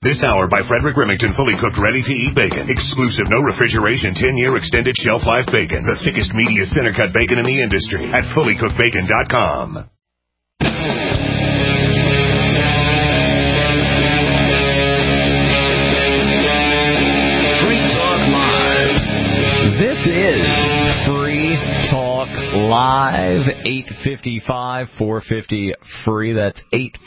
This hour by Frederick Remington, fully cooked, ready-to-eat bacon. Exclusive, no refrigeration, 10-year extended shelf life bacon. The thickest, meatiest, center-cut bacon in the industry at fullycookedbacon.com. Free Talk Live. This is Free Talk Live, 855-450-FREE. That's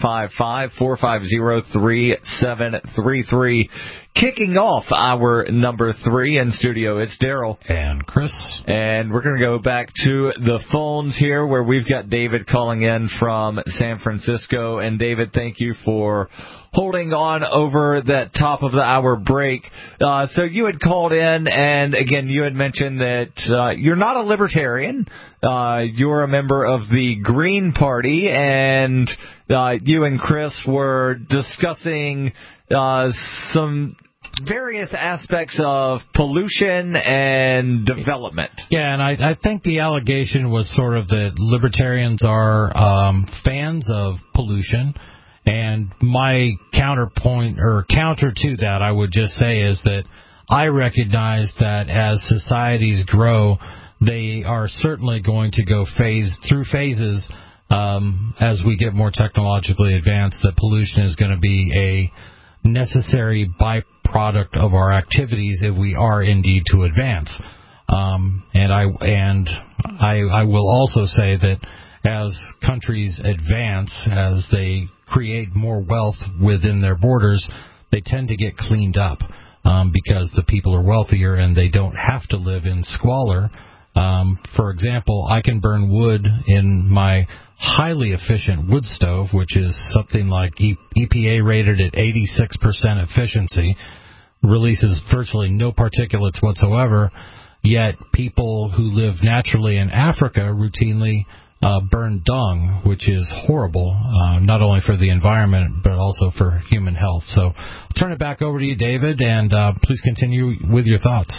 855-450-3733. Kicking off our number 3 in studio, it's Daryl. And Chris. And we're going to go back to the phones here where we've got David calling in from San Francisco. And David, thank you for holding on over that top of the hour break. So you had called in, and again, you had mentioned that you're not a libertarian. You're a member of the Green Party, and you and Chris were discussing some various aspects of pollution and development. Yeah, and I think the allegation was sort of that libertarians are fans of pollution. And my counter to that, I would just say, is that I recognize that as societies grow, they are certainly going to go through phases as we get more technologically advanced, that pollution is going to be a necessary byproduct of our activities if we are indeed to advance. And I will also say that as countries advance, as they create more wealth within their borders, they tend to get cleaned up because the people are wealthier and they don't have to live in squalor. For example, I can burn wood in my highly efficient wood stove, which is something like EPA rated at 86% efficiency, releases virtually no particulates whatsoever, yet people who live naturally in Africa routinely burn dung, which is horrible, not only for the environment, but also for human health. So I'll turn it back over to you, David, and please continue with your thoughts.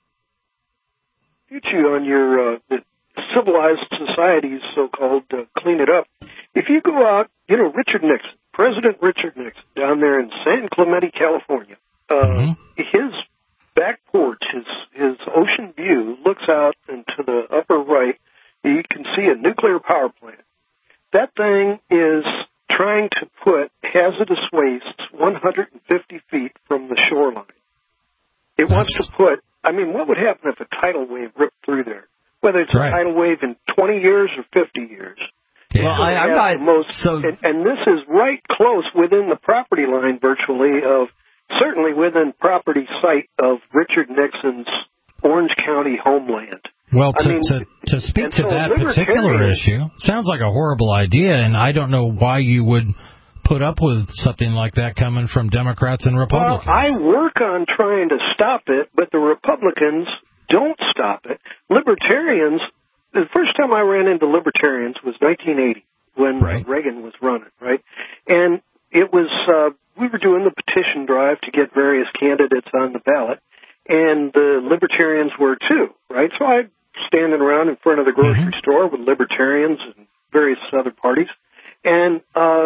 You on your civilized societies, so-called, clean it up. If you go out, Richard Nixon, President Richard Nixon, down there in San Clemente, California, his back porch, his ocean view looks out into the upper right. You can see a nuclear power plant. That thing is trying to put hazardous wastes 150 feet from the shoreline. It wants to put, what would happen if a tidal wave ripped through there? Whether it's a tidal wave in 20 years or 50 years. Yeah. Well, I'm not and this is right close within the property line virtually of, certainly within property site of Richard Nixon's Orange County homeland. Well, to speak to that particular issue, sounds like a horrible idea, and I don't know why you would put up with something like that coming from Democrats and Republicans. Well, I work on trying to stop it, but the Republicans don't stop it. Libertarians, the first time I ran into libertarians was 1980 when Reagan was running, right? And it was, we were doing the petition drive to get various candidates on the ballot, and the libertarians were too, right? So I standing around in front of the grocery store with libertarians and various other parties. And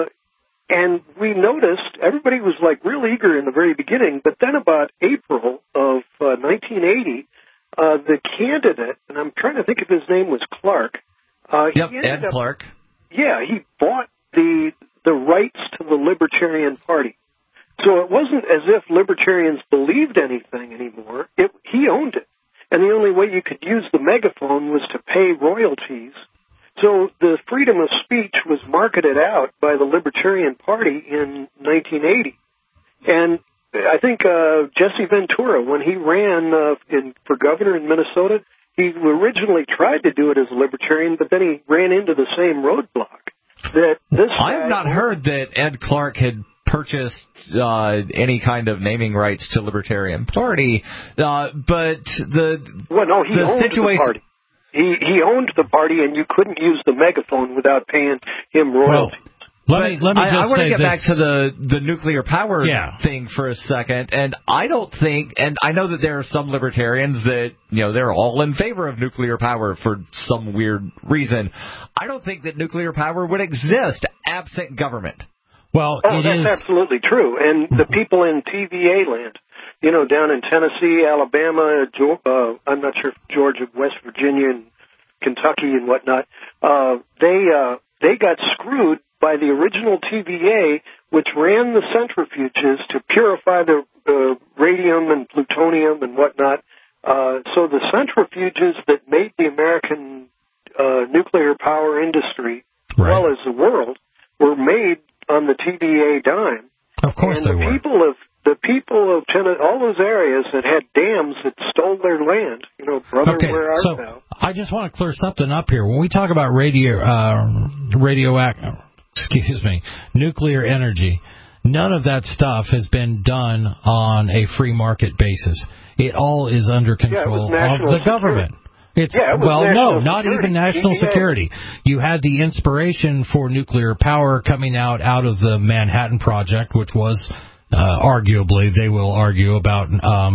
we noticed everybody was like real eager in the very beginning, but then about April of 1980, the candidate, and I'm trying to think if his name was Clark. Ed Clark. Yeah, he bought the rights to the Libertarian Party. So it wasn't as if libertarians believed anything anymore. He owned it. And the only way you could use the megaphone was to pay royalties. So the freedom of speech was marketed out by the Libertarian Party in 1980. And I think Jesse Ventura, when he ran for governor in Minnesota, he originally tried to do it as a libertarian, but then he ran into the same roadblock. I have not heard that Ed Clark had purchased any kind of naming rights to Libertarian Party, but the owned situation. The party. He owned the party, and you couldn't use the megaphone without paying him royalties. Let me just I want to get this. back to the nuclear power thing for a second, and I don't think, and I know that there are some libertarians that, they're all in favor of nuclear power for some weird reason. I don't think that nuclear power would exist absent government. Well, that's absolutely true. And the people in TVA land, down in Tennessee, Alabama, I'm not sure if Georgia, West Virginia, and Kentucky and whatnot, they got screwed by the original TVA, which ran the centrifuges to purify the radium and plutonium and whatnot. So the centrifuges that made the American nuclear power industry, as well as the world, were made on the TVA dime. Of course and they were. The people of all those areas that had dams that stole their land, brother, where art thou? I just want to clear something up here. When we talk about nuclear energy, none of that stuff has been done on a free market basis. It all is under control of the government. Not even national security. You had the inspiration for nuclear power coming out of the Manhattan Project, which was arguably, they will argue about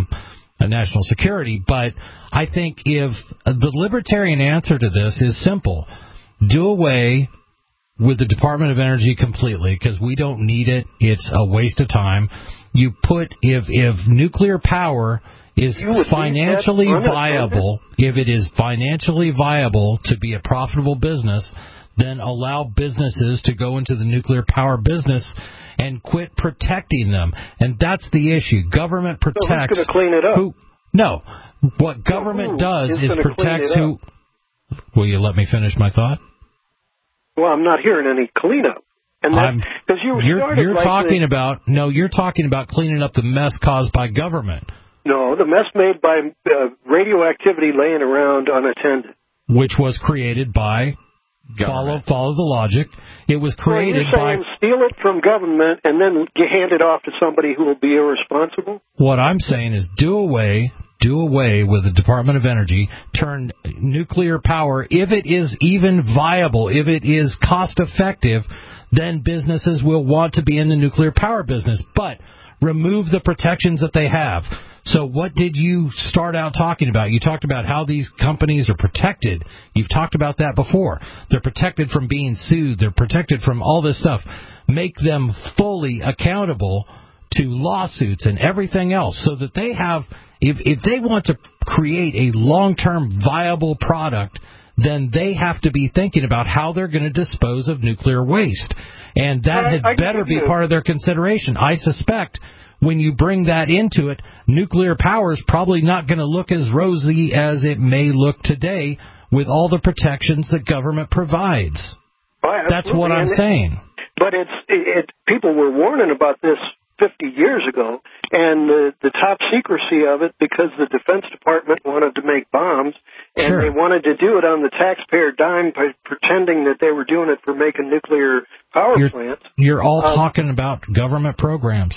national security. But I think if the libertarian answer to this is simple, do away with the Department of Energy completely, because we don't need it. It's a waste of time. You put, if nuclear power is financially viable, if it is financially viable to be a profitable business, then allow businesses to go into the nuclear power business and quit protecting them. And that's the issue. Government protects. So who's going to clean it up? No. What government does is protects who. Will you let me finish my thought? Well, I'm not hearing any cleanup. And because you're talking about cleaning up the mess caused by government. No, the mess made by radioactivity laying around unattended. Which was created by follow the logic. It was created by steal it from government and then hand it off to somebody who will be irresponsible. What I'm saying is do away with the Department of Energy. Turn nuclear power, if it is even viable, if it is cost effective, then businesses will want to be in the nuclear power business. But remove the protections that they have. So what did you start out talking about? You talked about how these companies are protected. You've talked about that before. They're protected from being sued. They're protected from all this stuff. Make them fully accountable to lawsuits and everything else so that they have, if they want to create a long-term viable product, then they have to be thinking about how they're going to dispose of nuclear waste. And that had better be part of their consideration. I suspect when you bring that into it, nuclear power is probably not going to look as rosy as it may look today with all the protections that government provides. That's what I'm saying. But people were warning about this 50 years ago, and the top secrecy of it, because the Defense Department wanted to make bombs, and they wanted to do it on the taxpayer dime by pretending that they were doing it for making nuclear power plants. You're all talking about government programs.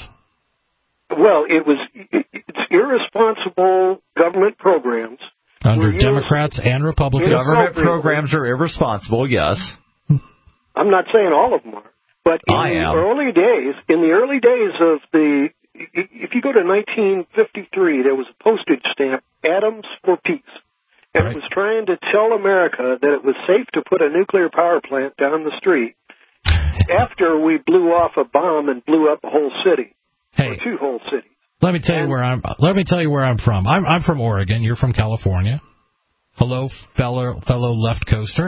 Well, it's irresponsible government programs. Under Democrats and Republicans. Government programs are irresponsible, yes. I'm not saying all of them are. But in the early days of if you go to 1953, there was a postage stamp, Atoms for Peace. And it was trying to tell America that it was safe to put a nuclear power plant down the street after we blew off a bomb and blew up a whole city. Or two whole cities. Let me tell you where I'm from. I'm from Oregon. You're from California. Hello, fellow left coaster.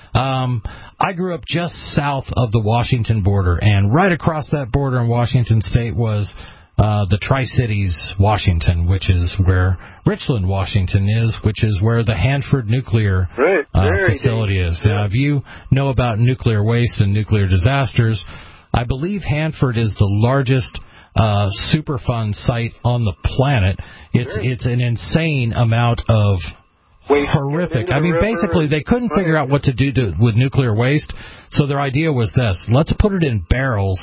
I grew up just south of the Washington border, and right across that border in Washington State was the Tri-Cities, Washington, which is where Richland, Washington is, which is where the Hanford nuclear facility is. Now, if you know about nuclear waste and nuclear disasters, I believe Hanford is the largest Superfund site on the planet. It's an insane amount of horrific. I mean, basically, they couldn't figure out what to do with nuclear waste, so their idea was this: let's put it in barrels,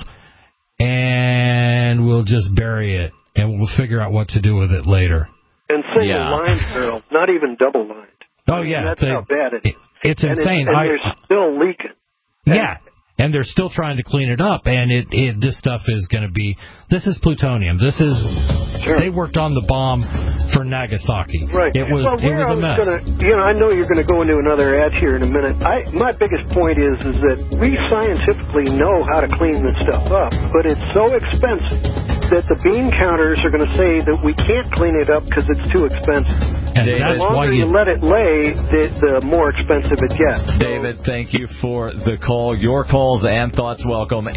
and we'll just bury it, and we'll figure out what to do with it later. And single-lined barrels, not even double-lined. Oh, yeah. That's how bad it is. It's insane. And they're still leaking. Yeah. And they're still trying to clean it up, and this stuff is going to be. This is plutonium. They worked on the bomb for Nagasaki. Right. It was a mess. I know you're going to go into another ad here in a minute. My biggest point is that we scientifically know how to clean this stuff up, but it's so expensive that the bean counters are going to say that we can't clean it up because it's too expensive. And the longer you let it lay, the more expensive it gets. David, thank you for the call. Your calls and thoughts welcome.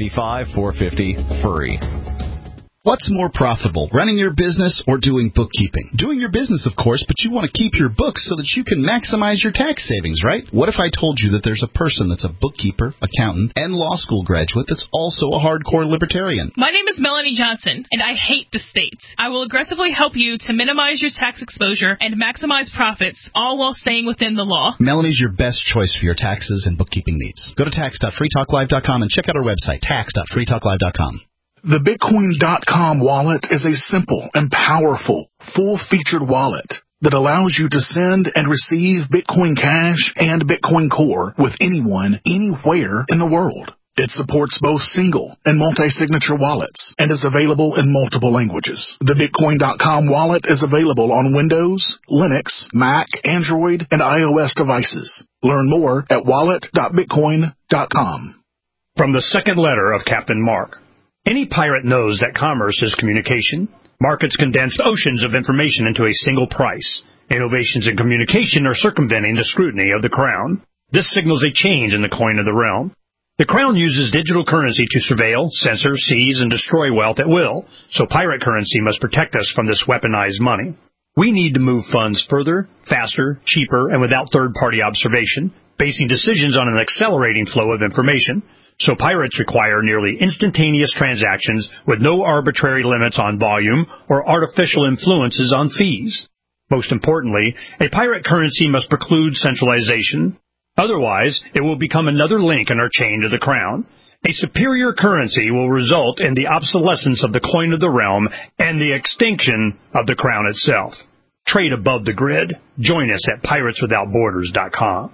855-450-FREE. What's more profitable, running your business or doing bookkeeping? Doing your business, of course, but you want to keep your books so that you can maximize your tax savings, right? What if I told you that there's a person that's a bookkeeper, accountant, and law school graduate that's also a hardcore libertarian? My name is Melanie Johnson, and I hate the state. I will aggressively help you to minimize your tax exposure and maximize profits, all while staying within the law. Melanie's your best choice for your taxes and bookkeeping needs. Go to tax.freetalklive.com and check out our website, tax.freetalklive.com. The Bitcoin.com wallet is a simple and powerful, full-featured wallet that allows you to send and receive Bitcoin Cash and Bitcoin Core with anyone, anywhere in the world. It supports both single and multi-signature wallets and is available in multiple languages. The Bitcoin.com wallet is available on Windows, Linux, Mac, Android, and iOS devices. Learn more at wallet.bitcoin.com. From the second letter of Captain Mark. Any pirate knows that commerce is communication. Markets condense oceans of information into a single price. Innovations in communication are circumventing the scrutiny of the Crown. This signals a change in the coin of the realm. The Crown uses digital currency to surveil, censor, seize, and destroy wealth at will, so pirate currency must protect us from this weaponized money. We need to move funds further, faster, cheaper, and without third-party observation, basing decisions on an accelerating flow of information. So pirates require nearly instantaneous transactions with no arbitrary limits on volume or artificial influences on fees. Most importantly, a pirate currency must preclude centralization. Otherwise, it will become another link in our chain to the Crown. A superior currency will result in the obsolescence of the coin of the realm and the extinction of the Crown itself. Trade above the grid. Join us at pirateswithoutborders.com.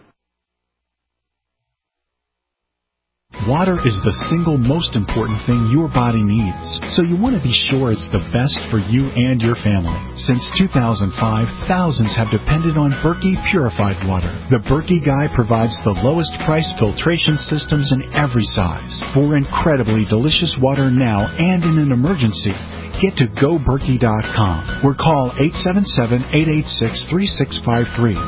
Water is the single most important thing your body needs, so you want to be sure it's the best for you and your family. Since 2005, thousands have depended on Berkey purified water. The Berkey Guy provides the lowest price filtration systems in every size. For incredibly delicious water now and in an emergency, get to GoBerkey.com or call 877-886-3653.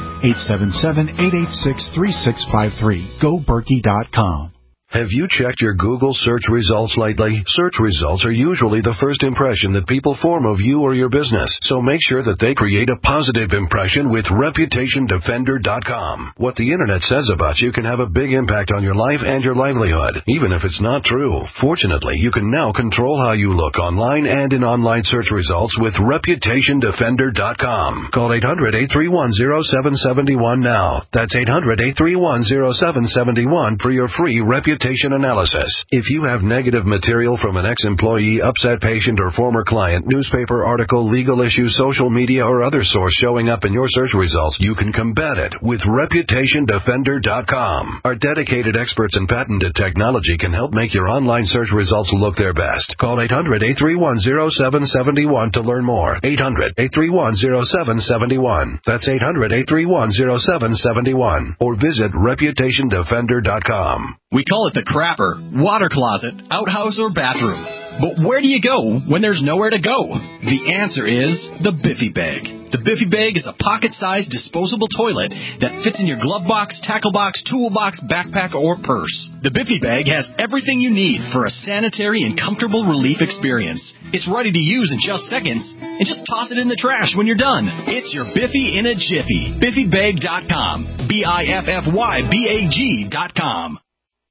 877-886-3653. GoBerkey.com. Have you checked your Google search results lately? Search results are usually the first impression that people form of you or your business, so make sure that they create a positive impression with ReputationDefender.com. What the Internet says about you can have a big impact on your life and your livelihood, even if it's not true. Fortunately, you can now control how you look online and in online search results with ReputationDefender.com. Call 800-831-0771 now. That's 800-831-0771 for your free reputation analysis. If you have negative material from an ex-employee, upset patient, or former client, newspaper article, legal issue, social media, or other source showing up in your search results, you can combat it with ReputationDefender.com. Our dedicated experts in patented technology can help make your online search results look their best. Call 800-831-0771 to learn more. 800-831-0771. That's 800-831-0771. Or visit ReputationDefender.com. We call it the crapper, water closet, outhouse, or bathroom. But where do you go when there's nowhere to go? The answer is the Biffy Bag. The Biffy Bag is a pocket-sized disposable toilet that fits in your glove box, tackle box, toolbox, backpack, or purse. The Biffy Bag has everything you need for a sanitary and comfortable relief experience. It's ready to use in just seconds, and just toss it in the trash when you're done. It's your Biffy in a jiffy. BiffyBag.com. BiffyBag.com.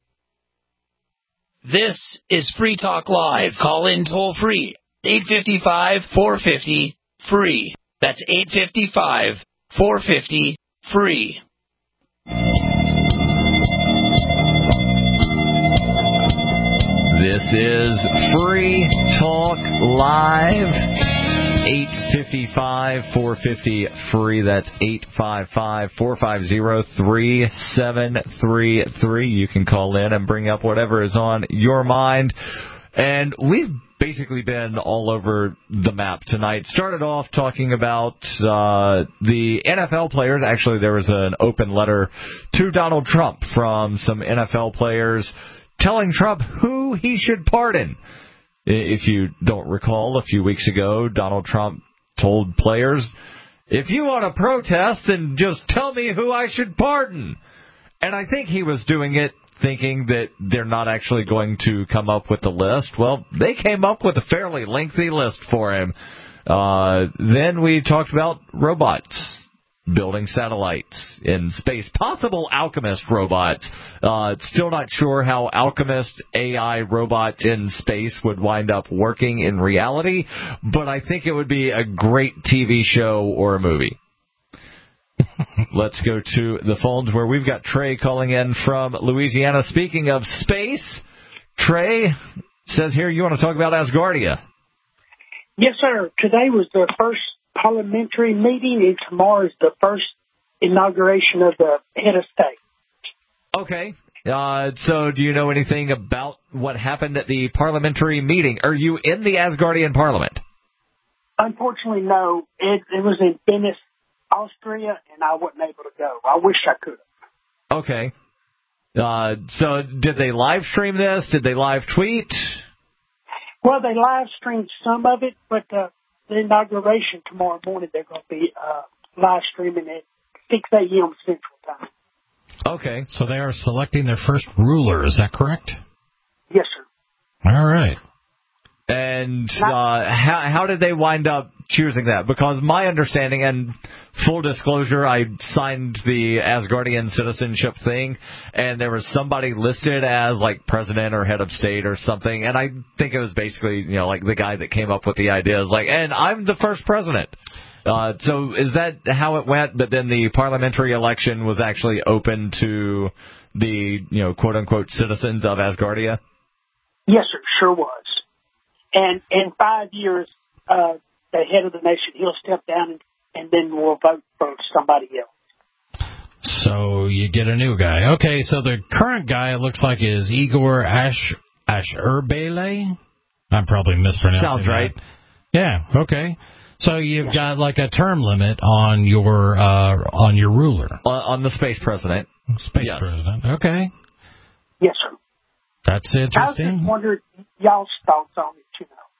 This is Free Talk Live. Call in toll free. 855-450-FREE. That's 855-450-FREE. This is Free Talk Live. 855-450-FREE. That's 855-450-3733. You can call in and bring up whatever is on your mind. And we've basically been all over the map tonight. Started off talking about the NFL players. Actually, there was an open letter to Donald Trump from some NFL players telling Trump who he should pardon. If you don't recall, a few weeks ago, Donald Trump told players, if you want to protest, then just tell me who I should pardon. And I think he was doing it thinking that they're not actually going to come up with the list. Well, they came up with a fairly lengthy list for him. Then we talked about robots building satellites in space, possible Alchemist robots. Still not sure how Alchemist AI robots in space would wind up working in reality, but I think it would be a great TV show or a movie. Let's go to the phones where we've got Trey calling in from Louisiana. Speaking of space, Trey says here you want to talk about Asgardia. Yes, sir. Today was the first parliamentary meeting, and tomorrow is the first inauguration of the head of state. Okay. So do you know anything about what happened at the parliamentary meeting? Are you in the Asgardian parliament? Unfortunately, no. It was in Venice, Austria, and I wasn't able to go. I wish I could have. Okay. So did they live stream this? Did they live tweet? Well, they live streamed some of it, but the inauguration tomorrow morning, they're going to be live streaming at 6 a.m. Central Time. Okay. So they are selecting their first ruler, is that correct? Yes, sir. All right. And how did they wind up choosing that? Because my understanding, and full disclosure, I signed the Asgardian citizenship thing, and there was somebody listed as like president or head of state or something, and I think it was basically, like the guy that came up with the idea is like, and I'm the first president. So is that how it went? But then the parliamentary election was actually open to the, quote unquote citizens of Asgardia? Yes, sir, sure was. And in 5 years, the head of the nation, he'll step down and then we'll vote for somebody else. So you get a new guy. Okay, so the current guy, it looks like, is Igor Asherbele. I'm probably mispronouncing Sounds right. That. Yeah, okay. So you've got like a term limit on your ruler. On the space president. Space president. Okay. Yes, sir. That's interesting. I was just wondering y'all's thoughts on it,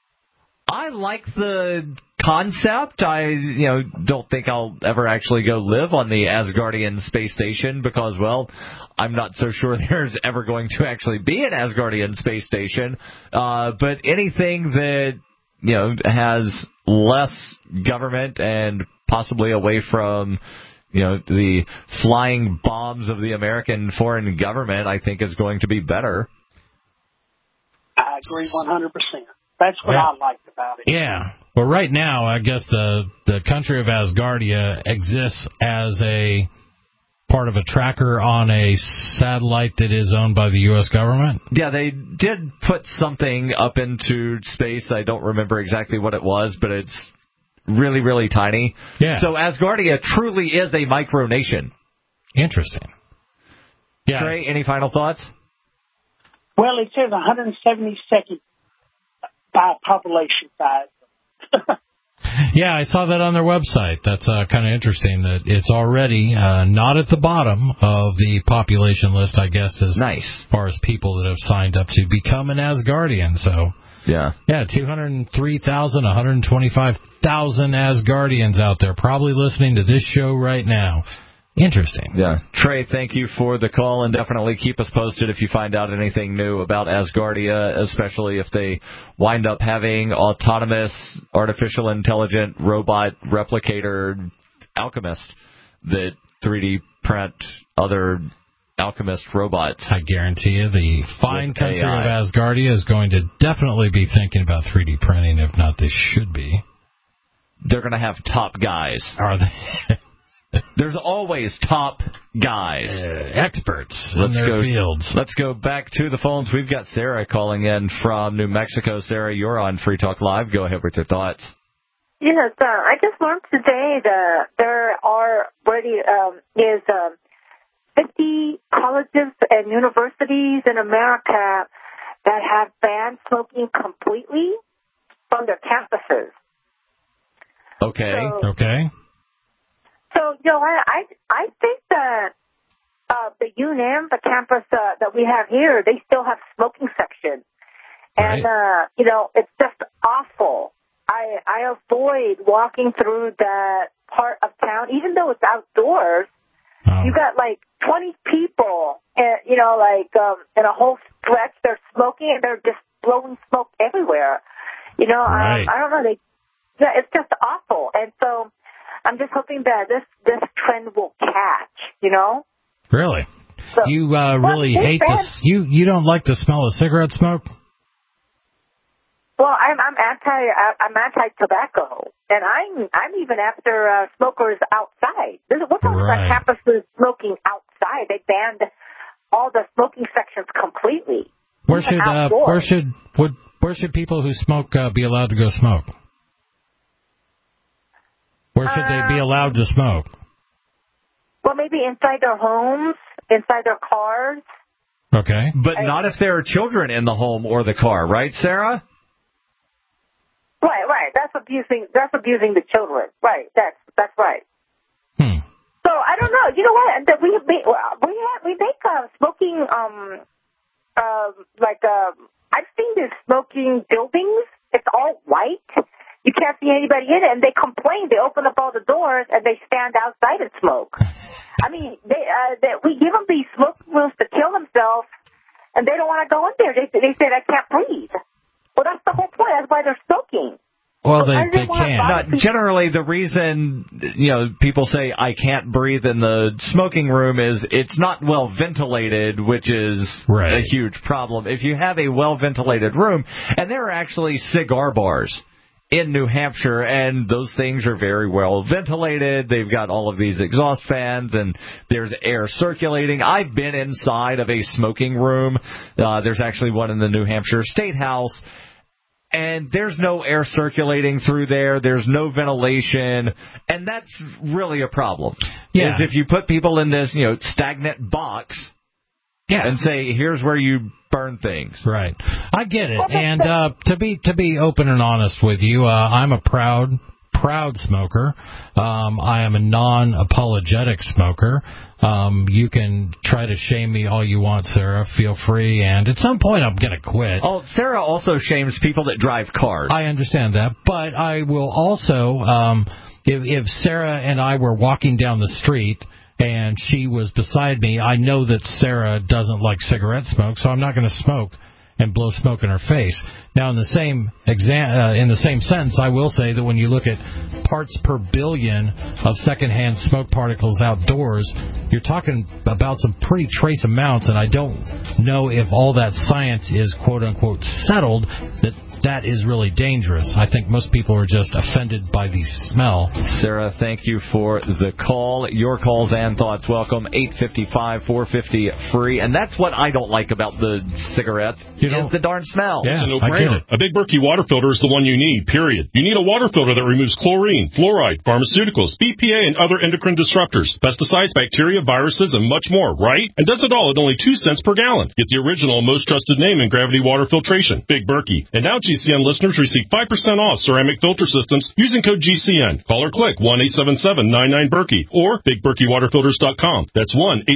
I like the concept. I, don't think I'll ever actually go live on the Asgardian space station because, well, I'm not so sure there's ever going to actually be an Asgardian space station. But anything that, has less government and possibly away from, the flying bombs of the American foreign government, I think is going to be better. I agree 100%. That's what I liked about it. Yeah. Well, right now, I guess the country of Asgardia exists as a part of a tracker on a satellite that is owned by the U.S. government? Yeah, they did put something up into space. I don't remember exactly what it was, but it's really, really tiny. Yeah. So Asgardia truly is a micronation. Interesting. Yeah. Trey, any final thoughts? Well, it says 172nd by population size. Yeah, I saw that on their website. That's kind of interesting that it's already not at the bottom of the population list, I guess, as far as people that have signed up to become an Asgardian. So, yeah, 203,000, 125,000 Asgardians out there probably listening to this show right now. Interesting. Yeah. Trey, thank you for the call, and definitely keep us posted if you find out anything new about Asgardia, especially if they wind up having autonomous, artificial intelligent robot replicator alchemist that 3D print other alchemist robots. I guarantee you the fine country of Asgardia is going to definitely be thinking about 3D printing. If not, they should be. They're going to have top guys. Are they? There's always top guys. Experts in their fields. Let's go back to the phones. We've got Sarah calling in from New Mexico. Sarah, you're on Free Talk Live. Go ahead with your thoughts. Yes, I just learned today that there are already 50 colleges and universities in America that have banned smoking completely. from their campuses. Okay. So, I think that the UNM, the campus that we have here, they still have smoking section. And, it's just awful. I avoid walking through that part of town, even though it's outdoors. You got like 20 people, in a whole stretch. They're smoking and they're just blowing smoke everywhere. I don't know. It's just awful. And so I'm just hoping that this trend will catch. Really? So, you really hate this? You don't like the smell of cigarette smoke? Well, I'm anti-tobacco, and I'm even after smokers outside. We're talking about campuses smoking outside. They banned all the smoking sections completely. Where should people who smoke be allowed to go smoke? Where should they be allowed to smoke? Well, maybe inside their homes, inside their cars. Okay, but not if there are children in the home or the car, right, Sarah? Right. That's abusing the children. Right. That's right. So I don't know. You know what? We make smoking I've seen these smoking buildings. It's all white. You can't see anybody in it, and they complain. They open up all the doors and they stand outside and smoke. I mean, we give them these smoke rooms to kill themselves, and they don't want to go in there. They said, I can't breathe. Well, that's the whole point. That's why they're smoking. Well, they can't. Generally, the reason people say I can't breathe in the smoking room is it's not well ventilated, which is a huge problem. If you have a well ventilated room, and there are actually cigar bars in New Hampshire, and those things are very well ventilated. They've got all of these exhaust fans, and there's air circulating. I've been inside of a smoking room. There's actually one in the New Hampshire State House. And there's no air circulating through there. There's no ventilation. And that's really a problem. Yeah. Is if you put people in this, stagnant box and say, here's where you burn things. Right. I get it. And to be open and honest with you, I'm a proud smoker. I am a non-apologetic smoker. You can try to shame me all you want, Sarah. Feel free. And at some point, I'm going to quit. Oh, Sarah also shames people that drive cars. I understand that. But I will also, if Sarah and I were walking down the street and she was beside me, I know that Sarah doesn't like cigarette smoke, so I'm not going to smoke and blow smoke in her face. Now, in the same sentence, I will say that when you look at parts per billion of secondhand smoke particles outdoors, you're talking about some pretty trace amounts, and I don't know if all that science is quote-unquote settled, that is really dangerous. I think most people are just offended by the smell. Sarah, thank you for the call. Your calls and thoughts welcome. 855-450-FREE. And that's what I don't like about the cigarettes, is the darn smell. Yeah, it's a no-brainer. A Big Berkey water filter is the one you need, period. You need a water filter that removes chlorine, fluoride, pharmaceuticals, BPA, and other endocrine disruptors, pesticides, bacteria, viruses, and much more, right? And does it all at only 2 cents per gallon. Get the original, most trusted name in gravity water filtration, Big Berkey. And now GCN listeners receive 5% off ceramic filter systems using code GCN. Call or click 1-877-99-BERKEY or BigBerkeyWaterFilters.com. That's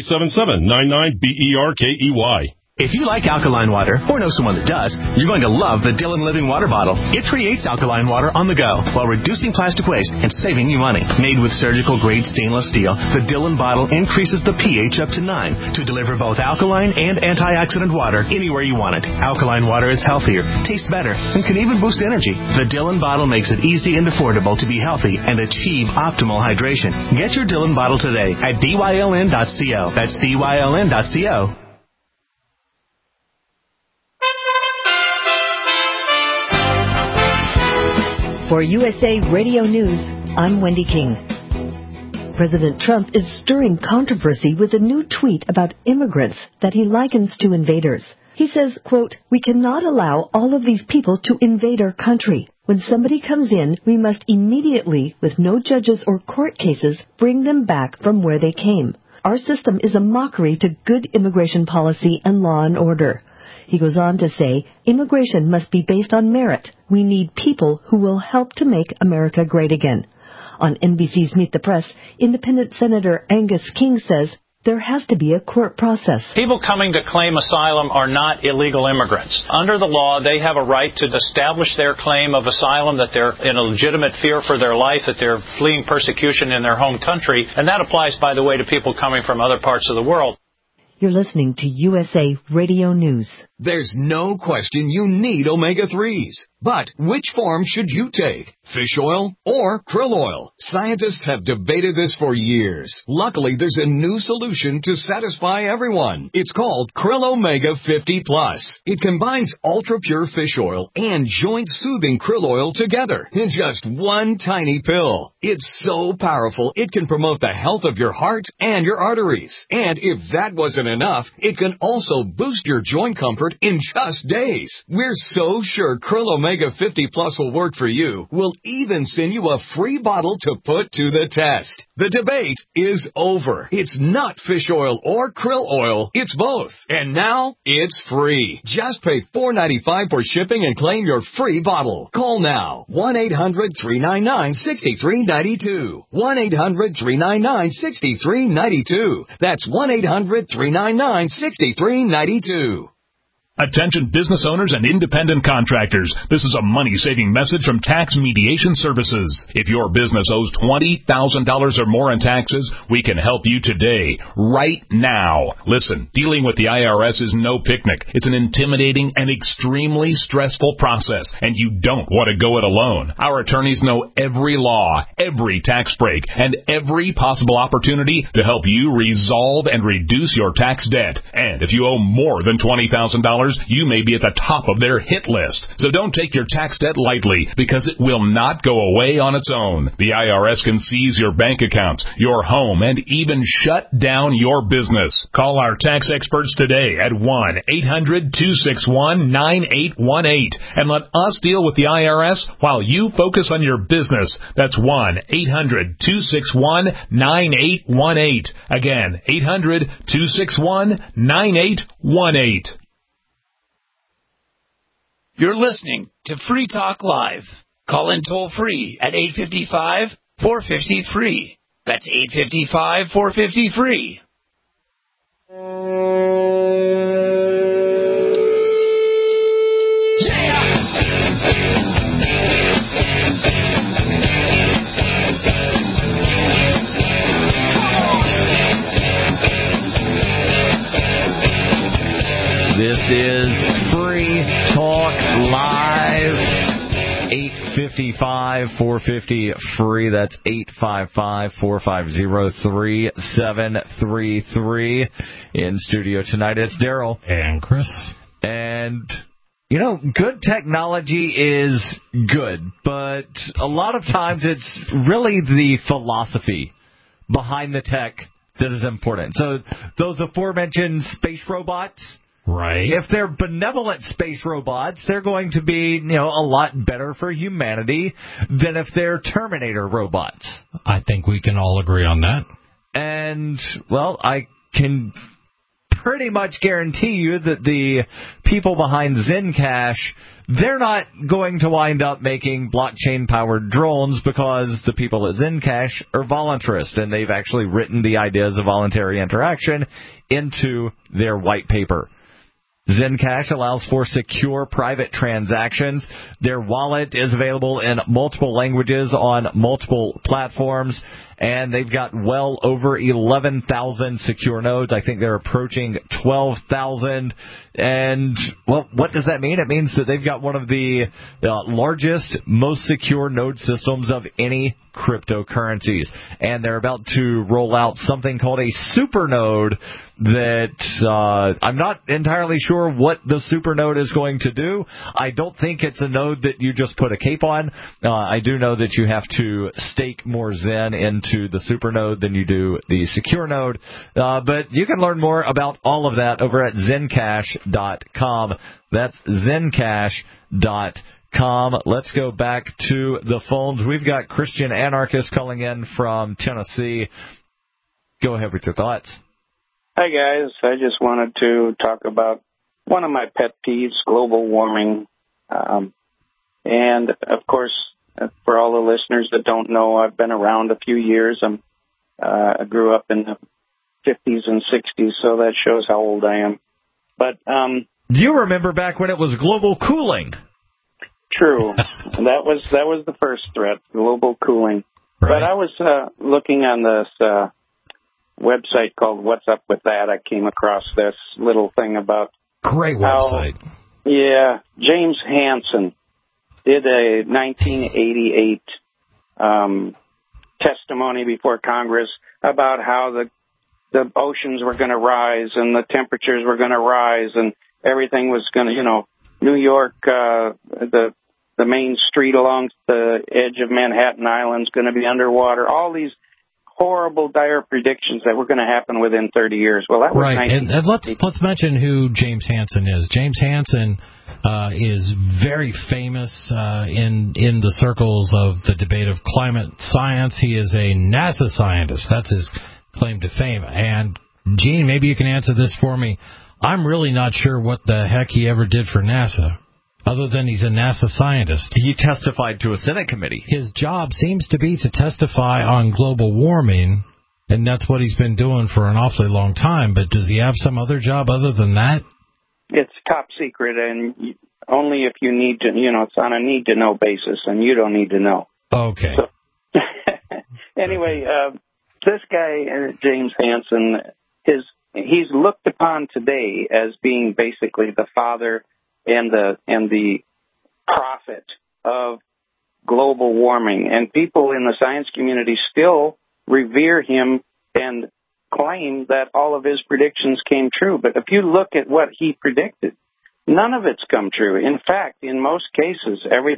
1-877-99-BERKEY. If you like alkaline water, or know someone that does, you're going to love the Dillon Living Water Bottle. It creates alkaline water on the go while reducing plastic waste and saving you money. Made with surgical-grade stainless steel, the Dillon bottle increases the pH up to 9 to deliver both alkaline and antioxidant water anywhere you want it. Alkaline water is healthier, tastes better, and can even boost energy. The Dillon bottle makes it easy and affordable to be healthy and achieve optimal hydration. Get your Dillon bottle today at dyln.co. That's dyln.co. For USA Radio News, I'm Wendy King. President Trump is stirring controversy with a new tweet about immigrants that he likens to invaders. He says, quote, "We cannot allow all of these people to invade our country. When somebody comes in, we must immediately, with no judges or court cases, bring them back from where they came. Our system is a mockery to good immigration policy and law and order." He goes on to say, immigration must be based on merit. We need people who will help to make America great again. On NBC's Meet the Press, Independent Senator Angus King says there has to be a court process. People coming to claim asylum are not illegal immigrants. Under the law, they have a right to establish their claim of asylum, that they're in a legitimate fear for their life, that they're fleeing persecution in their home country. And that applies, by the way, to people coming from other parts of the world. You're listening to USA Radio News. There's no question you need omega-3s. But which form should you take? Fish oil or krill oil? Scientists have debated this for years. Luckily, there's a new solution to satisfy everyone. It's called Krill Omega 50 Plus. It combines ultra-pure fish oil and joint-soothing krill oil together in just one tiny pill. It's so powerful, it can promote the health of your heart and your arteries. And if that wasn't enough, it can also boost your joint comfort in just days. We're so sure Krill Omega 50 Plus will work for you. We'll even send you a free bottle to put to the test. The debate is over. It's not fish oil or krill oil. It's both. And now it's free. Just pay $4.95 for shipping and claim your free bottle. Call now. 1-800-399-6392. 1-800-399-6392. That's 1-800-399-6392. Attention business owners and independent contractors. This is a money-saving message from Tax Mediation Services. If your business owes $20,000 or more in taxes, we can help you today, right now. Listen, dealing with the IRS is no picnic. It's an intimidating and extremely stressful process, and you don't want to go it alone. Our attorneys know every law, every tax break, and every possible opportunity to help you resolve and reduce your tax debt. And if you owe more than $20,000, you may be at the top of their hit list. So don't take your tax debt lightly, because it will not go away on its own. The IRS can seize your bank accounts, your home, and even shut down your business. Call our tax experts today at 1-800-261-9818 and let us deal with the IRS while you focus on your business. That's 1-800-261-9818. Again, 800-261-9818. You're listening to Free Talk Live. Call in toll free at 855-450-FREE. That's 855-450-FREE. This is Free Talk Live. 855-450-FREE. That's 855-450-3733. In studio tonight, it's Daryl. And Chris. And, you know, good technology is good, but a lot of times it's really the philosophy behind the tech that is important. So those aforementioned space robots, right? If they're benevolent space robots, they're going to be, you know, a lot better for humanity than if they're Terminator robots. I think we can all agree on that. And, well, I can pretty much guarantee you that the people behind Zencash, they're not going to wind up making blockchain-powered drones, because the people at Zencash are voluntarist, and they've actually written the ideas of voluntary interaction into their white paper. Zencash allows for secure private transactions. Their wallet is available in multiple languages on multiple platforms, and they've got well over 11,000 secure nodes. I think they're approaching 12,000. And, well, what does that mean? It means that they've got one of the largest, most secure node systems of any cryptocurrencies. And they're about to roll out something called a supernode that I'm not entirely sure what the supernode is going to do. I don't think it's a node that you just put a cape on. I do know that you have to stake more Zen into the supernode than you do the secure node. But you can learn more about all of that over at Zencash.com. That's Zencash.com. Let's go back to the phones. We've got Christian Anarchist calling in from Tennessee. Go ahead with your thoughts. Hi, guys. I just wanted to talk about one of my pet peeves, global warming. And, of course, for all the listeners that don't know, I've been around a few years. I grew up in the 50s and 60s, so that shows how old I am. But you remember back when it was global cooling. True. That was the first threat, global cooling. Right. But I was looking on this website called What's Up With That. I came across this little thing about great website. James Hansen did a 1988 testimony before Congress about how the oceans were going to rise and the temperatures were going to rise and everything was going to, New York, the main street along the edge of Manhattan Island is going to be underwater. All these horrible, dire predictions that were going to happen within 30 years. Well, that was right. And let's mention who James Hansen is. James Hansen is very famous in the circles of the debate of climate science. He is a NASA scientist. That's his claim to fame. And, Gene, maybe you can answer this for me. I'm really not sure what the heck he ever did for NASA, other than he's a NASA scientist. He testified to a Senate committee. His job seems to be to testify on global warming, and that's what he's been doing for an awfully long time. But does he have some other job other than that? It's top secret, and only if you need to, it's on a need-to-know basis, and you don't need to know. Okay. So, anyway, this guy, James Hansen, he's looked upon today as being basically the father and the prophet of global warming. And people in the science community still revere him and claim that all of his predictions came true. But if you look at what he predicted, none of it's come true. In fact, in most cases,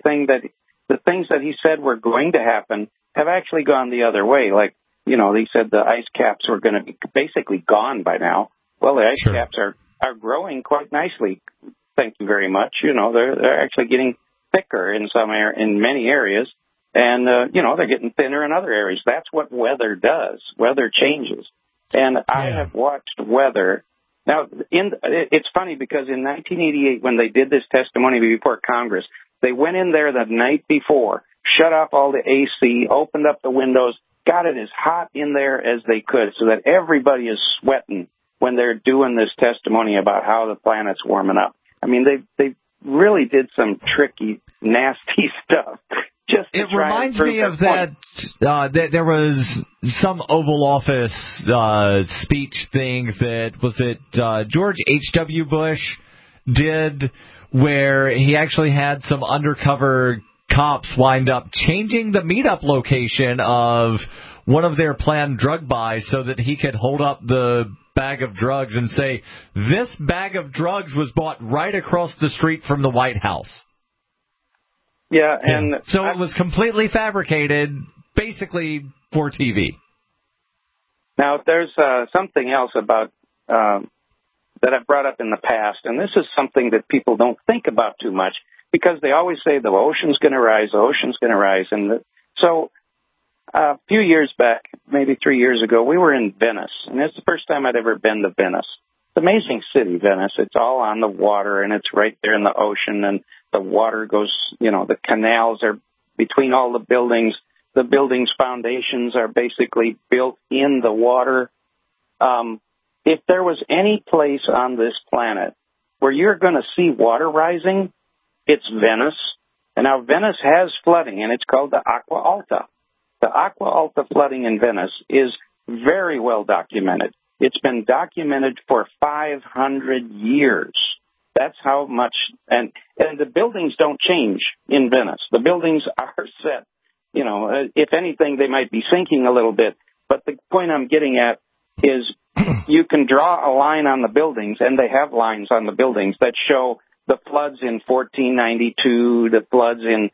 the things that he said were going to happen have actually gone the other way. Like, he said the ice caps were going to be basically gone by now. Well, the ice caps are growing quite nicely. Thank you very much. They're actually getting thicker in many areas, and they're getting thinner in other areas. That's what weather does. Weather changes, and I have watched weather. Now, it's funny because in 1988, when they did this testimony before Congress, they went in there the night before, shut off all the AC, opened up the windows, got it as hot in there as they could, so that everybody is sweating when they're doing this testimony about how the planet's warming up. I mean, they really did some tricky, nasty stuff. It reminds me of that there was some Oval Office speech thing that George H.W. Bush did, where he actually had some undercover cops wind up changing the meetup location of one of their planned drug buys so that he could hold up the bag of drugs and say, this bag of drugs was bought right across the street from the White House. Yeah, and so it was completely fabricated, basically for TV. Now, there's something else about that I've brought up in the past, and this is something that people don't think about too much because they always say the ocean's going to rise, the ocean's going to rise. So a few years back, maybe 3 years ago, we were in Venice, and it's the first time I'd ever been to Venice. It's an amazing city, Venice. It's all on the water, and it's right there in the ocean, and the water goes, the canals are between all the buildings. The buildings' foundations are basically built in the water. If there was any place on this planet where you're going to see water rising, it's Venice. And now Venice has flooding, and it's called the Acqua Alta. The Acqua Alta flooding in Venice is very well documented. It's been documented for 500 years. That's how much, and the buildings don't change in Venice. The buildings are set. If anything, they might be sinking a little bit. But the point I'm getting at is you can draw a line on the buildings, and they have lines on the buildings that show the floods in 1492, the floods in,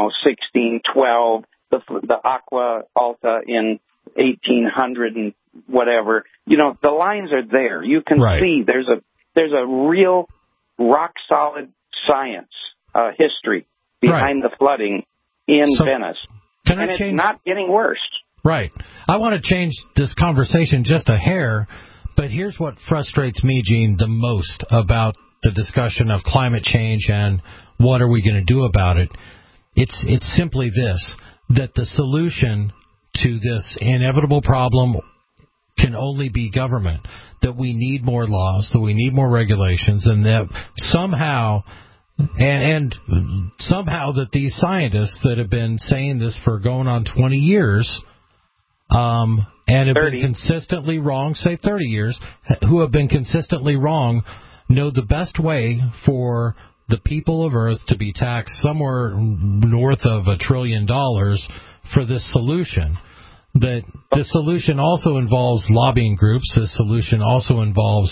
1612, the Acqua Alta in 1800 and whatever. The lines are there. You can see there's a real rock solid science history behind the flooding in Venice. It's not getting worse. Right. I want to change this conversation just a hair, but here's what frustrates me, Gene, the most about the discussion of climate change and what are we going to do about it. It's simply this, that the solution to this inevitable problem can only be government, that we need more laws, that we need more regulations, and that somehow that these scientists that have been saying this for going on 20 years and have 30. Been consistently wrong, say 30 years, who have been consistently wrong, know the best way for the people of Earth to be taxed somewhere north of $1 trillion for this solution. That this solution also involves lobbying groups. This solution also involves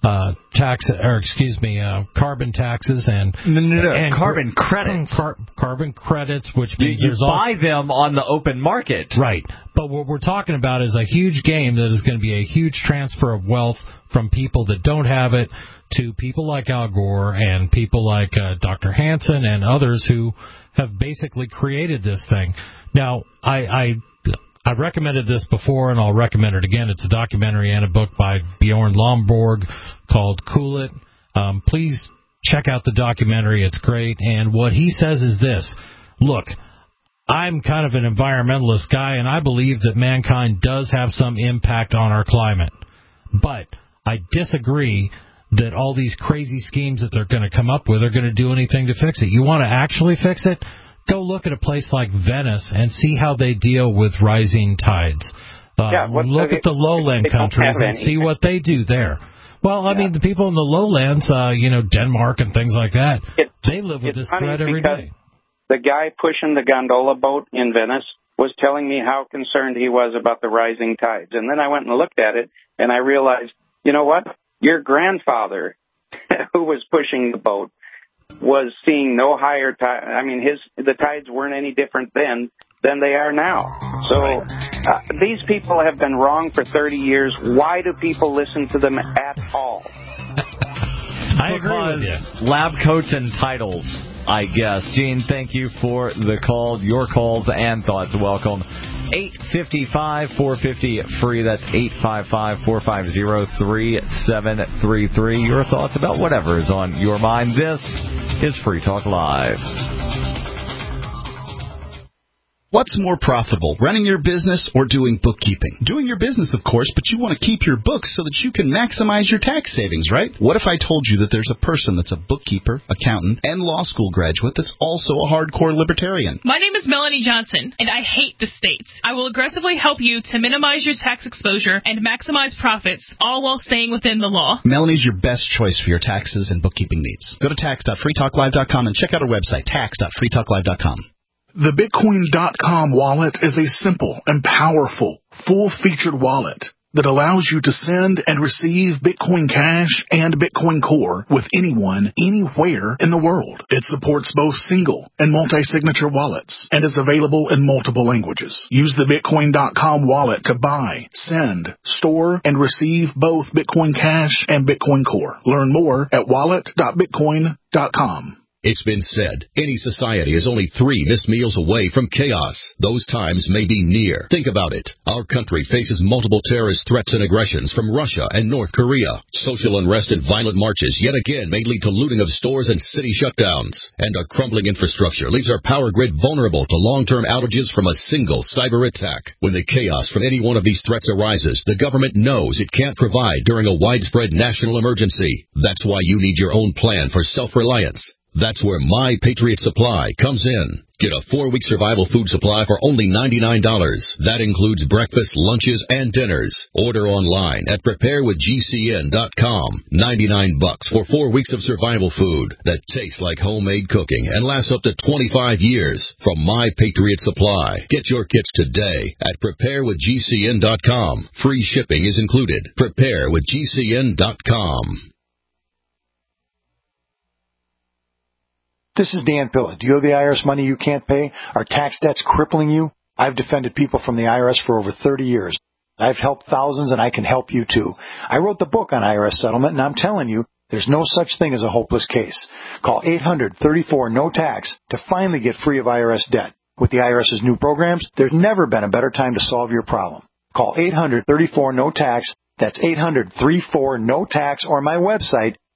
carbon taxes and carbon credits. Carbon credits, which means you buy them on the open market. Right. But what we're talking about is a huge game that is going to be a huge transfer of wealth from people that don't have it to people like Al Gore and people like Dr. Hansen and others who have basically created this thing. Now, I've recommended this before, and I'll recommend it again. It's a documentary and a book by Bjorn Lomborg called Cool It. Please check out the documentary. It's great. And what he says is this. Look, I'm kind of an environmentalist guy, and I believe that mankind does have some impact on our climate. But I disagree that all these crazy schemes that they're going to come up with are going to do anything to fix it. You want to actually fix it? Go look at a place like Venice and see how they deal with rising tides. Look at the lowland countries and see what they do there. Well, I mean, the people in the lowlands, Denmark and things like that, they live with this threat every day. The guy pushing the gondola boat in Venice was telling me how concerned he was about the rising tides. And then I went and looked at it, and I realized, you know what? Your grandfather, who was pushing the boat, was seeing no higher tide. I mean, the tides weren't any different then than they are now. So these people have been wrong for 30 years. Why do people listen to them at all? I agree with you. Lab coats and titles, I guess. Gene, thank you for the call. Your calls and thoughts. Welcome. 855-450-FREE. That's 855-450-3733. Your thoughts about whatever is on your mind. This is Free Talk Live. What's more profitable, running your business or doing bookkeeping? Doing your business, of course, but you want to keep your books so that you can maximize your tax savings, right? What if I told you that there's a person that's a bookkeeper, accountant, and law school graduate that's also a hardcore libertarian? My name is Melanie Johnson, and I hate the states. I will aggressively help you to minimize your tax exposure and maximize profits, all while staying within the law. Melanie's your best choice for your taxes and bookkeeping needs. Go to tax.freetalklive.com and check out our website, tax.freetalklive.com. The Bitcoin.com wallet is a simple and powerful, full-featured wallet that allows you to send and receive Bitcoin Cash and Bitcoin Core with anyone, anywhere in the world. It supports both single and multi-signature wallets and is available in multiple languages. Use the Bitcoin.com wallet to buy, send, store, and receive both Bitcoin Cash and Bitcoin Core. Learn more at wallet.bitcoin.com. It's been said, any society is only 3 missed meals away from chaos. Those times may be near. Think about it. Our country faces multiple terrorist threats and aggressions from Russia and North Korea. Social unrest and violent marches yet again may lead to looting of stores and city shutdowns. And our crumbling infrastructure leaves our power grid vulnerable to long-term outages from a single cyber attack. When the chaos from any one of these threats arises, the government knows it can't provide during a widespread national emergency. That's why you need your own plan for self-reliance. That's where My Patriot Supply comes in. Get a 4-week survival food supply for only $99. That includes breakfast, lunches, and dinners. Order online at preparewithgcn.com. $99 for 4 weeks of survival food that tastes like homemade cooking and lasts up to 25 years from My Patriot Supply. Get your kits today at preparewithgcn.com. Free shipping is included. Preparewithgcn.com. This is Dan Pilla. Do you owe the IRS money you can't pay? Are tax debts crippling you? I've defended people from the IRS for over 30 years. I've helped thousands, and I can help you too. I wrote the book on IRS settlement, and I'm telling you, there's no such thing as a hopeless case. Call 800-34-NO-TAX to finally get free of IRS debt. With the IRS's new programs, there's never been a better time to solve your problem. Call 800-34-NO-TAX. That's 800-34-NO-TAX, or my website,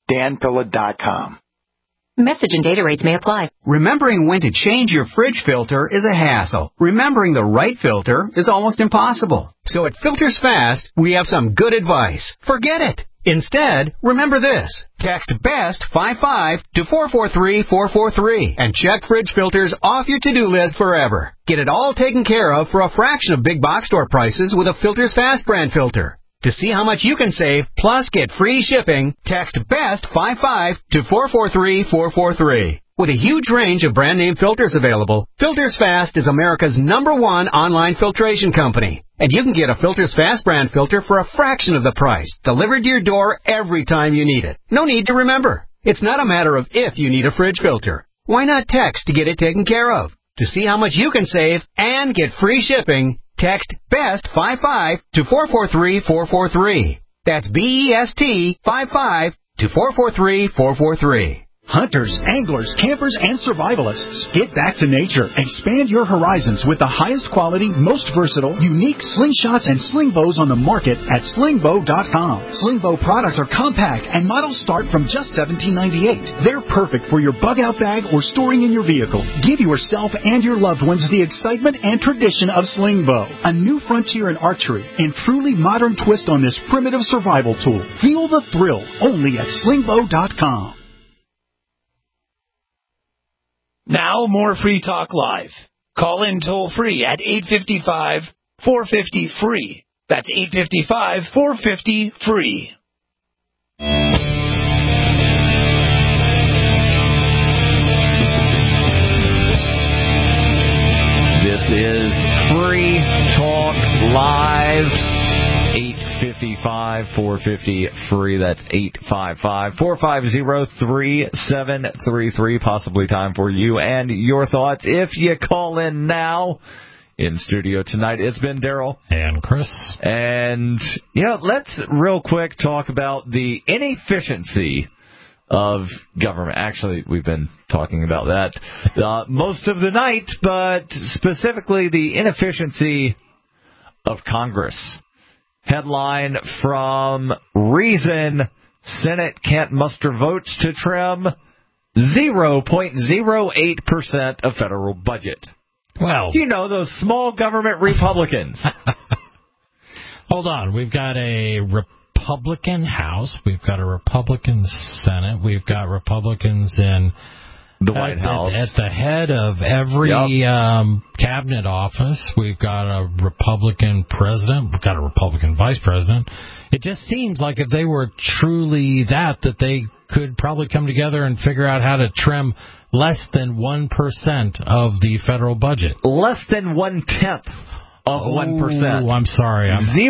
danpilla.com. Message and data rates may apply. Remembering when to change your fridge filter is a hassle. Remembering the right filter is almost impossible. So at Filters Fast, we have some good advice. Forget it. Instead, remember this. Text BEST55 to 443443 and check fridge filters off your to-do list forever. Get it all taken care of for a fraction of big box store prices with a Filters Fast brand filter. To see how much you can save, plus get free shipping, text BEST55 to 443443. With a huge range of brand name filters available, Filters Fast is America's #1 online filtration company. And you can get a Filters Fast brand filter for a fraction of the price, delivered to your door every time you need it. No need to remember. It's not a matter of if you need a fridge filter. Why not text to get it taken care of? To see how much you can save and get free shipping, text BEST55 to 443443. That's BEST55 to 443443. Hunters, anglers, campers, and survivalists. Get back to nature. Expand your horizons with the highest quality, most versatile, unique slingshots and sling bows on the market at slingbow.com. Slingbow products are compact and models start from just $17.98. They're perfect for your bug out bag or storing in your vehicle. Give yourself and your loved ones the excitement and tradition of Slingbow, a new frontier in archery and truly modern twist on this primitive survival tool. Feel the thrill only at slingbow.com. Now more Free Talk Live. Call in toll free at 855-450-FREE. That's 855-450-FREE. This is Free Talk Live. 855-450-FREE. That's 855-450-3733. Possibly time for you and your thoughts if you call in now. In studio tonight, it's been Daryl. And Chris. And, let's real quick talk about the inefficiency of government. Actually, we've been talking about that most of the night, but specifically the inefficiency of Congress. Headline from Reason, Senate can't muster votes to trim 0.08% of federal budget. Well, those small government Republicans. Hold on. We've got a Republican House. We've got a Republican Senate. We've got Republicans in the White House. At the head of every cabinet office, we've got a Republican president. We've got a Republican vice president. It just seems like if they were truly that they could probably come together and figure out how to trim less than 1% of the federal budget. Less than 1/10 of 1%. Oh, I'm sorry.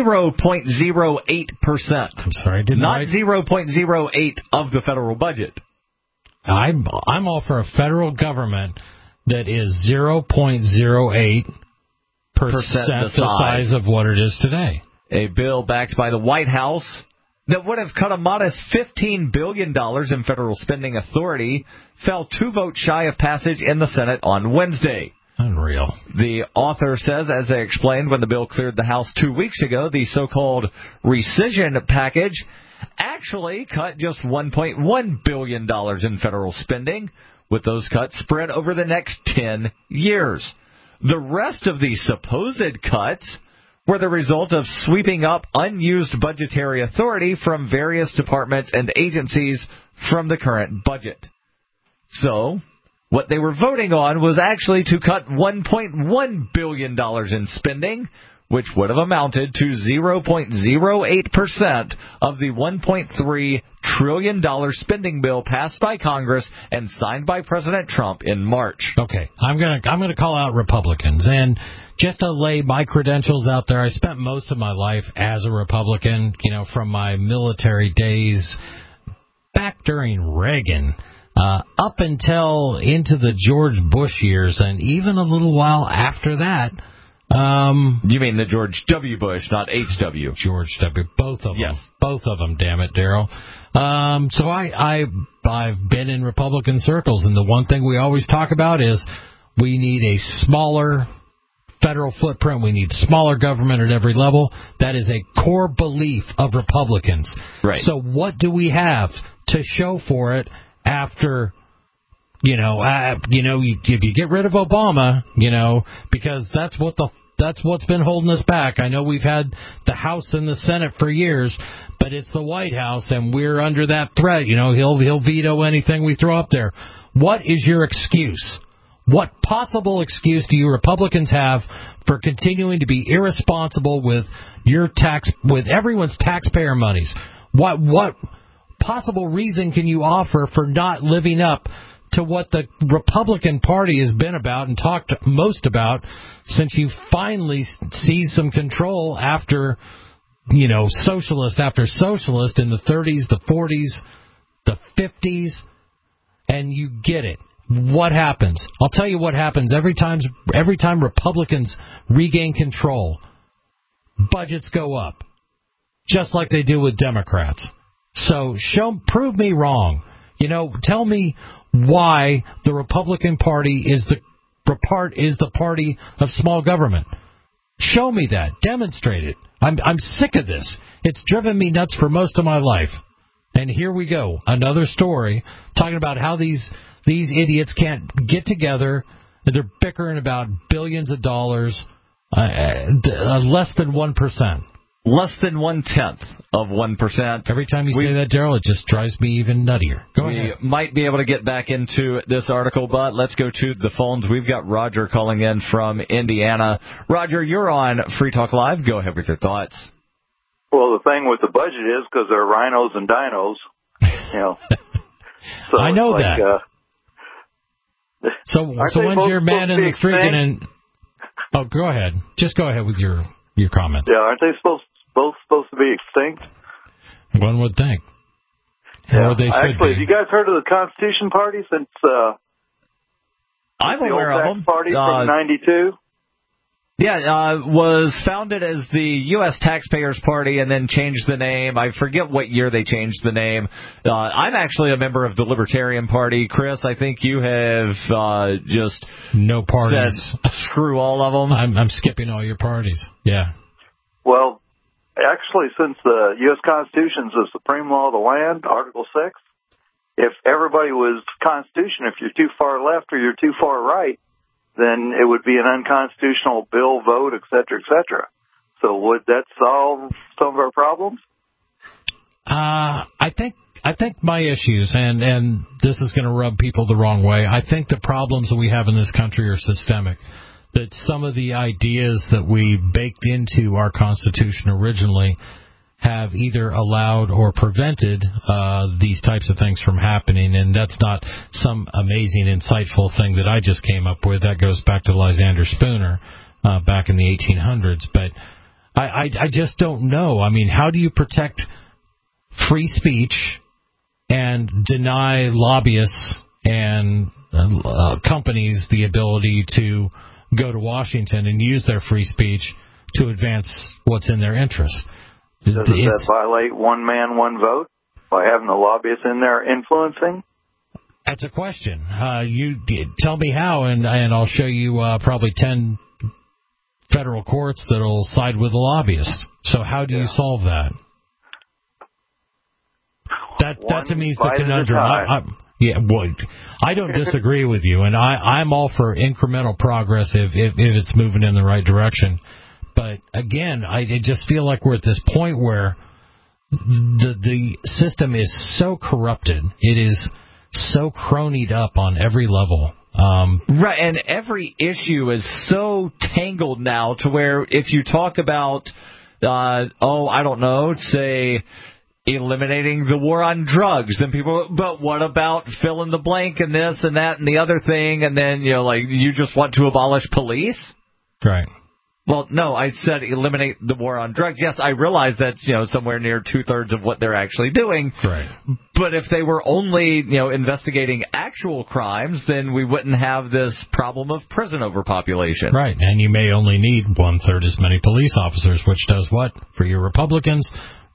0.08%. I'm sorry. Not 0.08 of the federal budget. I'm all for a federal government that is 0.08% the size of what it is today. A bill backed by the White House that would have cut a modest $15 billion in federal spending authority fell 2 votes shy of passage in the Senate on Wednesday. Unreal. The author says, as they explained when the bill cleared the House 2 weeks ago, the so-called rescission package actually cut just $1.1 billion in federal spending, with those cuts spread over the next 10 years. The rest of the supposed cuts were the result of sweeping up unused budgetary authority from various departments and agencies from the current budget. So, what they were voting on was actually to cut $1.1 billion in spending, which would have amounted to 0.08% of the $1.3 trillion spending bill passed by Congress and signed by President Trump in March. Okay, I'm gonna call out Republicans, and just to lay my credentials out there, I spent most of my life as a Republican, from my military days back during Reagan, up until into the George Bush years, and even a little while after that. You mean the George W. Bush, not H.W. George W. Both of them. Yes. Both of them, damn it, Daryl. So I've been in Republican circles, and the one thing we always talk about is we need a smaller federal footprint. We need smaller government at every level. That is a core belief of Republicans. Right. So what do we have to show for it after, if you get rid of Obama, because that's what's been holding us back. I know we've had the House and the Senate for years, but it's the White House, and we're under that threat. He'll veto anything we throw up there. What is your excuse? What possible excuse do you Republicans have for continuing to be irresponsible with with everyone's taxpayer monies? What possible reason can you offer for not living up to what the Republican Party has been about and talked most about since you finally seized some control after, socialist after socialist in the 30s, the 40s, the 50s, and you get it. What happens? I'll tell you what happens every time Republicans regain control. Budgets go up, just like they do with Democrats. So prove me wrong. Tell me why the Republican Party is the party of small government. Show me that. Demonstrate it. I'm sick of this. It's driven me nuts for most of my life. And here we go. Another story talking about how these idiots can't get together. They're bickering about billions of dollars, less than 1%. Less than 1/10 of 1%. Every time you say that, Daryl, it just drives me even nuttier. Go ahead. We might be able to get back into this article, but let's go to the phones. We've got Roger calling in from Indiana. Roger, you're on Free Talk Live. Go ahead with your thoughts. Well, the thing with the budget is because they're rhinos and dinos, So I know that. So when's your man in the street going to... Oh, go ahead. Just go ahead with your comments. Yeah, aren't they both supposed to be extinct? One would think. Yeah. Or they should Actually, be. have you guys heard of the Constitution Party since I'm the aware old of tax them. Party from 92? Yeah, was founded as the U.S. Taxpayers Party and then changed the name. I forget what year they changed the name. I'm actually a member of the Libertarian Party. Chris, I think you have just no parties. Said, screw all of them. I'm skipping all your parties. Yeah. Well, actually, since the U.S. Constitution is the supreme law of the land, Article 6, if everybody was Constitution, if you're too far left or you're too far right, then it would be an unconstitutional bill, vote, et cetera, et cetera. So would that solve some of our problems? I think my issues, and this is going to rub people the wrong way, I think the problems that we have in this country are systemic. That some of the ideas that we baked into our Constitution originally have either allowed or prevented these types of things from happening, and that's not some amazing, insightful thing that I just came up with. That goes back to Lysander Spooner back in the 1800s. But I just don't know. I mean, how do you protect free speech and deny lobbyists and companies the ability to go to Washington and use their free speech to advance what's in their interest? Doesn't that violate one man, one vote by having the lobbyists in there influencing? That's a question. You tell me how, and I'll show you probably 10 federal courts that'll side with the lobbyists. So how do you solve that? That to me is the conundrum. I don't disagree with you, and I'm all for incremental progress if it's moving in the right direction. But again, I just feel like we're at this point where the system is so corrupted. It is so cronied up on every level. Right, and every issue is so tangled now to where if you talk about, I don't know, say eliminating the war on drugs, then people, but what about fill in the blank and this and that and the other thing, and then, you just want to abolish police? Right. Well, no, I said eliminate the war on drugs. Yes, I realize that's, somewhere near 2/3 of what they're actually doing. Right. But if they were only, investigating actual crimes, then we wouldn't have this problem of prison overpopulation. Right. And you may only need 1/3 as many police officers, which does what? For your Republicans,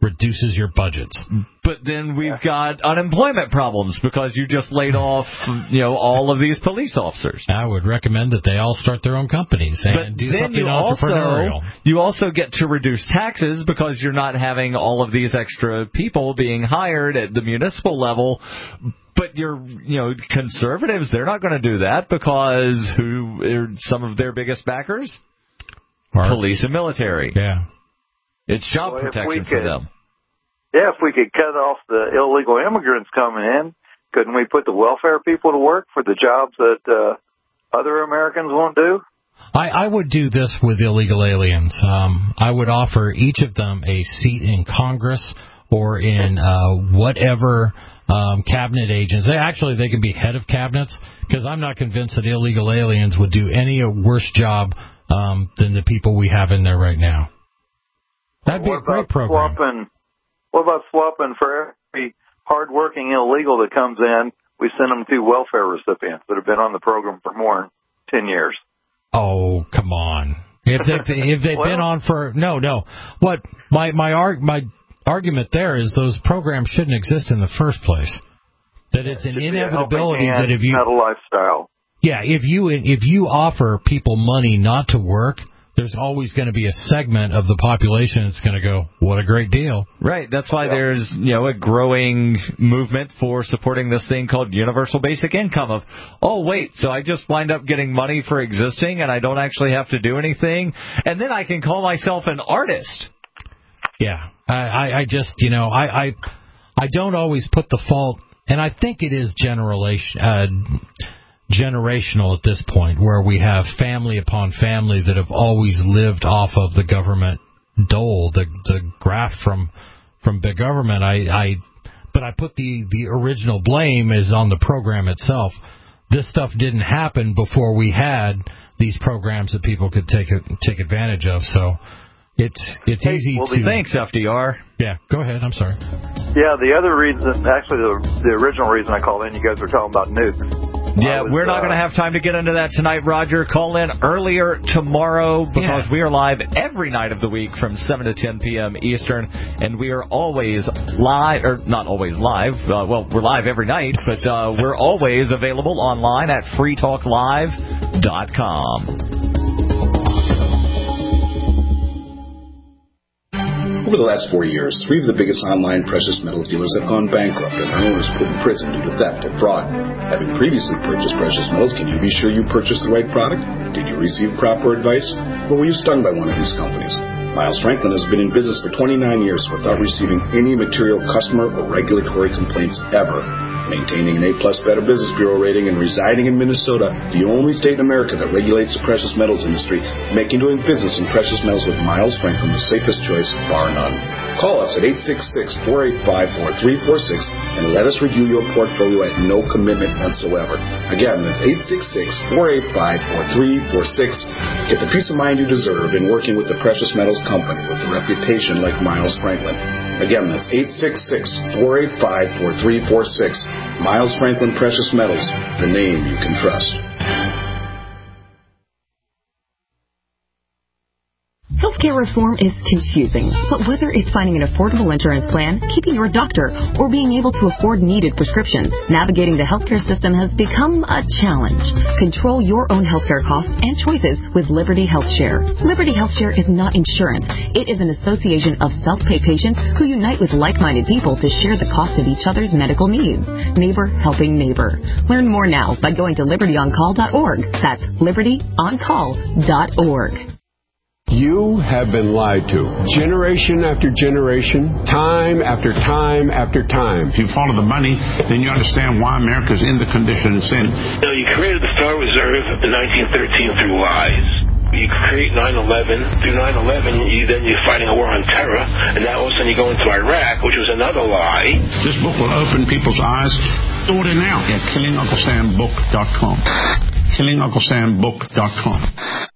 reduces your budgets. But then we've got unemployment problems because you just laid off, all of these police officers. I would recommend that they all start their own companies and do something entrepreneurial. You also get to reduce taxes because you're not having all of these extra people being hired at the municipal level. But conservatives, they're not going to do that because who are some of their biggest backers? Police and military. Yeah. It's job protection for them. Yeah, if we could cut off the illegal immigrants coming in, couldn't we put the welfare people to work for the jobs that other Americans won't do? I would do this with illegal aliens. I would offer each of them a seat in Congress or in whatever cabinet agents. They can be head of cabinets, because I'm not convinced that illegal aliens would do any worse job than the people we have in there right now. That'd be a great program. What about swapping for every hardworking illegal that comes in, we send them 2 welfare recipients that have been on the program for more than 10 years? Oh, come on. If they've been on for... No. What my argument there is those programs shouldn't exist in the first place. That it's an inevitability that if you... Not a lifestyle. Yeah, if you offer people money not to work, there's always going to be a segment of the population that's going to go, what a great deal. Right. That's why there's, a growing movement for supporting this thing called universal basic income of, so I just wind up getting money for existing and I don't actually have to do anything. And then I can call myself an artist. Yeah. I just, I don't always put the fault, and I think it is generational at this point, where we have family upon family that have always lived off of the government dole, the graft from big government. But I put the original blame is on the program itself. This stuff didn't happen before we had these programs that people could take advantage of. So it's easy to... Thanks, FDR. Yeah, go ahead. I'm sorry. Yeah, the other reason, actually the original reason I called in, you guys were talking about nukes. Yeah, we're not going to have time to get into that tonight, Roger. Call in earlier tomorrow because we are live every night of the week from 7 to 10 p.m. Eastern, and we are always live, or not always live. We're live every night, but we're always available online at freetalklive.com. Over the last 4 years, 3 of the biggest online precious metals dealers have gone bankrupt and their owners put in prison due to theft and fraud. Having previously purchased precious metals, can you be sure you purchased the right product? Did you receive proper advice? Or were you stung by one of these companies? Miles Franklin has been in business for 29 years without receiving any material customer or regulatory complaints ever. Maintaining an A-plus Better Business Bureau rating and residing in Minnesota, the only state in America that regulates the precious metals industry, making doing business in precious metals with Miles Franklin the safest choice, bar none. Call us at 866-485-4346 and let us review your portfolio at no commitment whatsoever. Again, that's 866-485-4346. Get the peace of mind you deserve in working with the Precious Metals Company with a reputation like Miles Franklin. Again, that's 866-485-4346. Miles Franklin Precious Metals, the name you can trust. Healthcare reform is confusing, but whether it's finding an affordable insurance plan, keeping your doctor, or being able to afford needed prescriptions, navigating the healthcare system has become a challenge. Control your own healthcare costs and choices with Liberty HealthShare. Liberty HealthShare is not insurance. It is an association of self-pay patients who unite with like-minded people to share the cost of each other's medical needs. Neighbor helping neighbor. Learn more now by going to libertyoncall.org. That's libertyoncall.org. You have been lied to. Generation after generation, time after time after time. If you follow the money, then you understand why America's in the condition it's in. You created the Federal Reserve in 1913 through lies. You create 9/11. Through 9/11, you're fighting a war on terror, and now all of a sudden you go into Iraq, which was another lie. This book will open people's eyes. Order now at KillingUncleSamBook.com. KillingUncleSamBook.com.